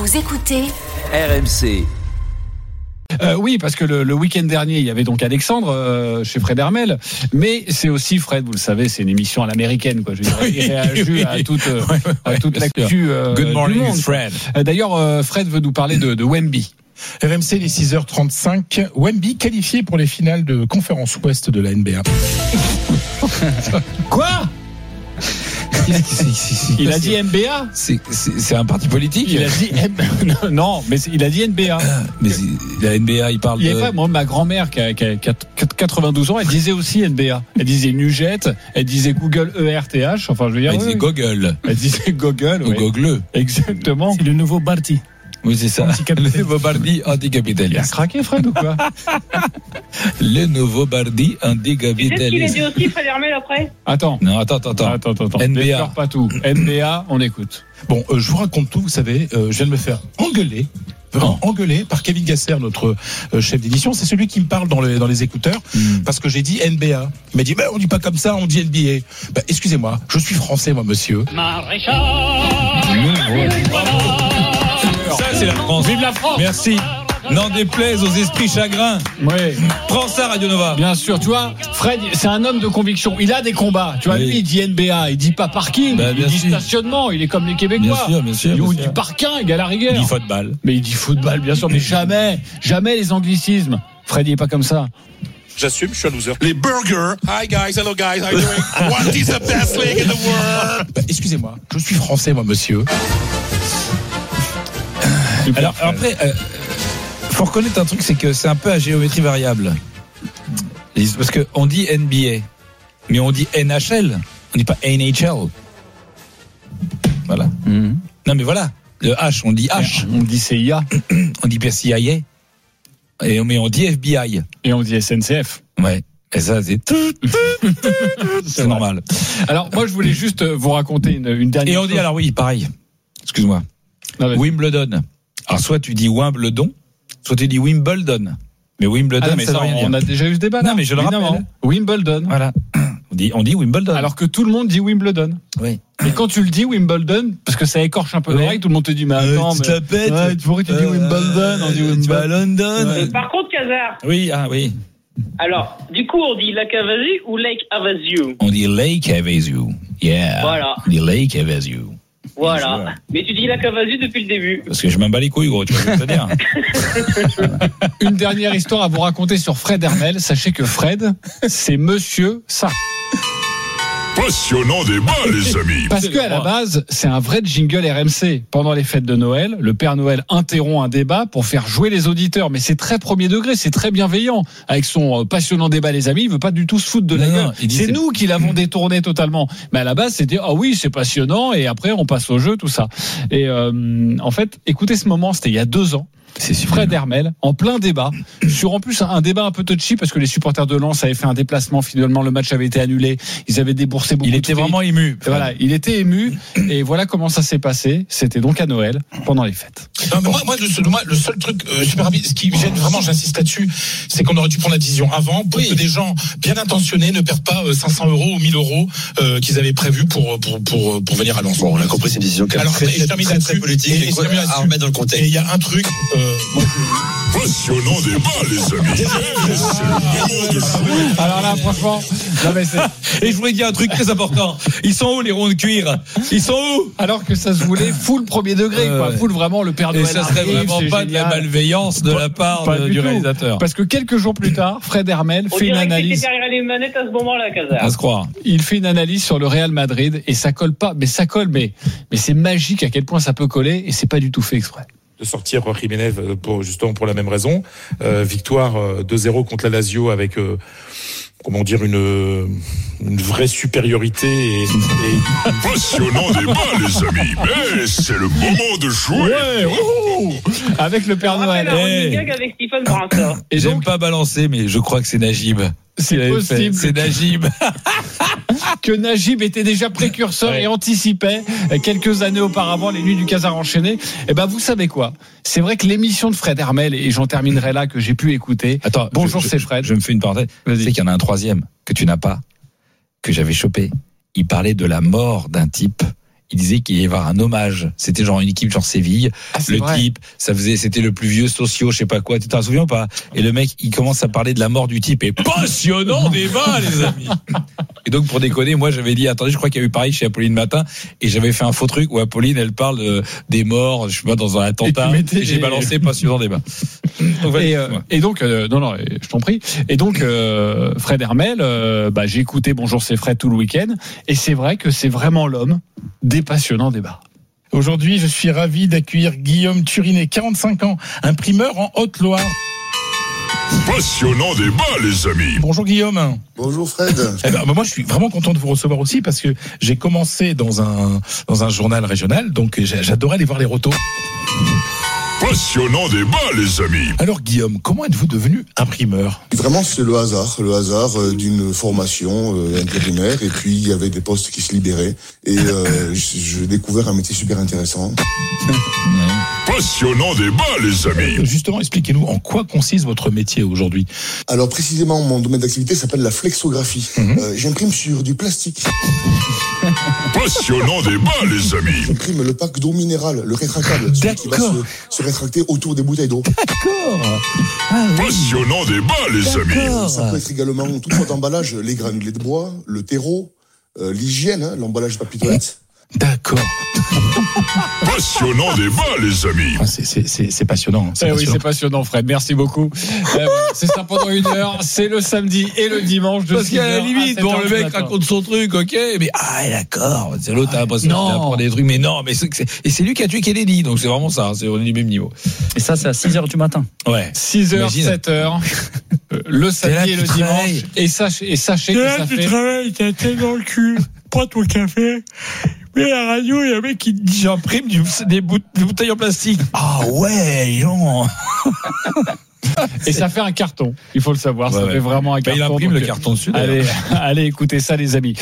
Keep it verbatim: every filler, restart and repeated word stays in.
Vous écoutez R M C. Euh, oui, parce que le, le week-end dernier, il y avait donc Alexandre euh, chez Fred Hermel, mais c'est aussi Fred, vous le savez, c'est une émission à l'américaine, quoi. Je veux dire, il réagit oui, à toute, euh, ouais, ouais, à toute l'actu euh, Good morning, du monde. Fred. Euh, d'ailleurs, euh, Fred veut nous parler de, de Wemby. R M C, les six heures trente-cinq. Wemby qualifié pour les finales de conférence ouest de la N B A. Quoi? Il a, il a dit N B A. C'est, c'est, c'est un parti politique. Il a dit M... non, mais il a dit N B A. Mais la N B A, il parle il de. Il pas, moi, ma grand-mère qui a, qui a quatre-vingt-douze ans, elle disait aussi N B A. Elle disait Nugget, elle disait Google E R T H. Enfin, je veux dire. Elle disait Google. Elle disait Google. Ou ouais. Google. Exactement. C'est le nouveau Barty. Oui, c'est ça. Le nouveau Bardi anticapitaliste. Il a craqué, Fred, ou quoi? Le nouveau Bardi anticapitaliste. C'est ce qu'il a dit aussi, Fred Hermel, après? Attends. Non, attends, attends, attends. Attends, attends, attends. N B A. Pas tout. N B A, on écoute. Bon, euh, je vous raconte tout, vous savez, euh, je viens de me faire engueuler. Vraiment engueulé par Kevin Gasser, notre euh, chef d'édition. C'est celui qui me parle dans les, dans les écouteurs, mm. parce que j'ai dit N B A. Il m'a dit, bah, on dit pas comme ça, on dit N B A. Bah, excusez-moi, je suis français, moi, monsieur. Maréchal. Ça, c'est la France. Vive la France. Merci. N'en déplaise aux esprits chagrins. Oui. Prends ça, Radio Nova. Bien sûr, tu vois, Fred, c'est un homme de conviction. Il a des combats. Tu vois, oui. Lui, il dit N B A, il dit pas parking, bah, il dit sûr. Stationnement. Il est comme les Québécois. Bien sûr, bien sûr. Il, bien il sûr. dit parking, à la rigueur. Il dit football. Mais il dit football, bien sûr, mais jamais, jamais les anglicismes. Fred, il est pas comme ça. J'assume, je suis un loser. Les burgers. Hi guys, hello guys, how are you doing? What is the best league in the world? Bah, excusez-moi, je suis français, moi, monsieur. Alors, alors après, euh, faut reconnaître un truc, c'est que c'est un peu à géométrie variable. Parce que on dit N B A, mais on dit N H L, on dit pas N H L. Voilà. Mm-hmm. Non, mais voilà, le H, on dit H. On dit C I A. On dit C I A. Et mais on dit F B I. Et on dit S N C F. Ouais. Et ça, c'est c'est normal. Alors, moi, je voulais juste vous raconter une, une dernière. Et on dit, alors oui, pareil. Excuse-moi. Non, Wimbledon. Alors, soit tu dis Wimbledon, soit tu dis Wimbledon. Mais Wimbledon, ah, mais ça, ça veut rien on dire. a déjà eu ce débat. Non, là. mais je le rappelle. Wimbledon. Voilà. On dit, on dit Wimbledon. Alors que tout le monde dit Wimbledon. Oui. Et quand tu le dis Wimbledon, parce que ça écorche un peu l'oreille, oui. Tout le monde te dit, mais attends, euh, tu mais. Ouais, pourquoi tu dis euh, Wimbledon? On dit Wimbledon. Tu vas à London. Ouais. Par contre, Kazar. Oui, ah, oui. Alors, du coup, on dit Lake Havasu ou Lake Havasu? On dit Lake Havasu. Yeah. Voilà. On dit Lake Havasu. Voilà. Mais tu dis Lake Havasu depuis le début. Parce que je m'en bats les couilles, gros, tu vas te dire. Une dernière histoire à vous raconter sur Fred Hermel. Sachez que Fred, c'est Monsieur ça. Passionnant débat, les amis. Parce qu'à la base, c'est un vrai jingle R M C. Pendant les fêtes de Noël, le Père Noël interrompt un débat pour faire jouer les auditeurs. Mais c'est très premier degré, c'est très bienveillant. Avec son passionnant débat, les amis, il veut pas du tout se foutre de la gueule. C'est, c'est nous qui l'avons détourné totalement. Mais à la base, c'était ah oui, c'est passionnant. Et après, on passe au jeu, tout ça. Et euh, en fait, écoutez ce moment, c'était il y a deux ans. C'est Fred Hermel en plein débat sur en plus un débat un peu touchy parce que les supporters de Lens avaient fait un déplacement, finalement le match avait été annulé, ils avaient déboursé beaucoup. Il était vraiment ému. Voilà, il était ému et voilà comment ça s'est passé. C'était donc à Noël pendant les fêtes. Non, mais moi, moi, le, moi, le seul truc euh, super rapide, ce qui me gêne vraiment, j'insiste là-dessus, c'est qu'on aurait dû prendre la décision avant pour oui. que des gens bien intentionnés ne perdent pas euh, cinq cents euros ou mille euros euh, qu'ils avaient prévus pour pour pour pour venir à Lens. Bon, on a compris, c'est une décision qui est très, très, très, très politique et, et, et à remettre dans le contexte. Et il y a un truc. Euh, moi, passionnant débat, les amis. Alors là, franchement, non mais c'est... et je voulais dire un truc très important. Ils sont où les ronds de cuir? Ils sont où? Alors que ça se voulait full premier degré, quoi. Euh, full vraiment le Père Noël. Et ça serait arrive, vraiment pas génial. De la malveillance de pas, la part de, du, du réalisateur. Parce que quelques jours plus tard, Fred Hermel on fait une analyse. Que derrière les manettes à ce moment-là, Kazar. À se croire. Il fait une analyse sur le Real Madrid et ça colle pas, mais ça colle, mais mais c'est magique à quel point ça peut coller et c'est pas du tout fait exprès. De sortir Jiménez pour justement pour la même raison. Euh, victoire euh, deux zéro contre la Lazio avec euh, comment dire une une vraie supériorité et, et... passionnant débat, les amis. Mais c'est le moment de jouer. Ouais, oh avec le Père Noël. Hey. Avec Stephen Brunson. Et j'aime donc, pas balancer, mais je crois que c'est Najib. C'est possible. C'est Najib. Que Najib était déjà précurseur ouais. et anticipait quelques années auparavant les nuits du Casar enchaîné. Et ben vous savez quoi? C'est vrai que l'émission de Fred Hermel, et j'en terminerai là, que j'ai pu écouter. Attends, bonjour, je, c'est Fred. Je, je me fais une parenthèse. Tu sais qu'il y en a un troisième que tu n'as pas, que j'avais chopé. Il parlait de la mort d'un type. il disait qu'il y avait un hommage. C'était genre une équipe genre Séville. Ah, c'est le vrai. type, ça faisait, c'était le plus vieux socio, je sais pas quoi. Tu t'en souviens ou pas? Et le mec, il commence à parler de la mort du type. Et passionnant débat, les amis. Et donc, pour déconner, moi, j'avais dit, attendez, je crois qu'il y a eu pareil chez Apolline Matin. Et j'avais fait un faux truc où Apolline, elle parle euh, des morts, je sais pas, dans un attentat. Et, mettais, et j'ai et... balancé passionnant débat. Donc, et, euh, et donc, euh, non, non, je t'en prie. Et donc, euh, Fred Hermel, euh, bah, j'ai écouté Bonjour c'est Fred tout le week-end. Et c'est vrai que c'est vraiment l'homme des passionnants débats. Aujourd'hui, je suis ravi d'accueillir Guillaume Turinet, quarante-cinq ans, imprimeur en Haute-Loire. Passionnant débat, les amis. Bonjour Guillaume. Bonjour Fred. Eh ben, moi, je suis vraiment content de vous recevoir aussi parce que j'ai commencé dans un dans un journal régional, donc j'adorais aller voir les rotos. Passionnant débat, les amis. Alors Guillaume, comment êtes-vous devenu imprimeur? Vraiment, c'est le hasard, le hasard euh, d'une formation euh, intérimaire. Et puis il y avait des postes qui se libéraient et euh, j'ai découvert un métier super intéressant. Passionnant débat, les amis. Justement, expliquez-nous en quoi consiste votre métier aujourd'hui. Alors précisément, mon domaine d'activité s'appelle la flexographie. Mm-hmm. Euh, j'imprime sur du plastique. Passionnant débat, les amis. J'imprime le pack d'eau minérale, le rétractable, celui qui va se, se rétracter autour des bouteilles d'eau. D'accord. Ah, oui. Passionnant débat, les D'accord. amis. Ça peut être également toute sorte d'emballage, les granulés de bois, le terreau, euh, l'hygiène, hein, l'emballage de papier toilette. D'accord. Passionnant débat, les amis. Ah, c'est, c'est, c'est, c'est passionnant. C'est eh passionnant. Oui, c'est passionnant, Fred. Merci beaucoup. euh, c'est ça pendant une heure. C'est le samedi et le dimanche. De Parce qu'à la limite, bon, le mec matin. raconte son truc, ok, mais ah, d'accord. C'est l'autre, t'as l'impression qu'il apprend des trucs, mais non, mais c'est, c'est, et c'est lui qui a tué Kennedy, donc c'est vraiment ça. C'est, on est du même niveau. Et ça, c'est à six heures du matin. Ouais. six heures, Imagine. sept heures. Le samedi là, et le tu dimanche. travailles. Et sachez, et sachez que ça fait. travailles, t'as tête dans le cul. Prends ton café. Mais à la radio, il y a un mec qui dit j'imprime du, des, bout- des bouteilles en plastique. Ah ouais, non. Et ça fait un carton. Il faut le savoir. Ouais, ça ouais. fait vraiment un Bah, carton. il imprime donc, le carton dessus. d'ailleurs. Allez, allez, écoutez ça, les amis.